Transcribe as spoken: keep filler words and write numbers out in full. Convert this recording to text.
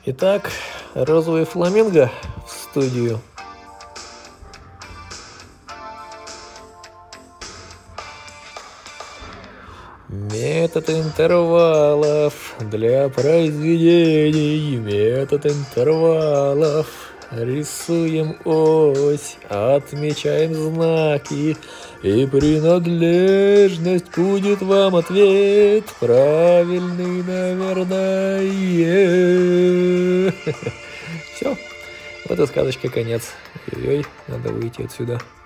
Итак, розовый фламинго в студию. Метод интервалов для произведений. Метод интервалов. Рисуем ось, отмечаем знаки, и принадлежность будет вам ответ правильный, наверное. Все, вот и сказочка конец. Ой-ой, надо выйти отсюда.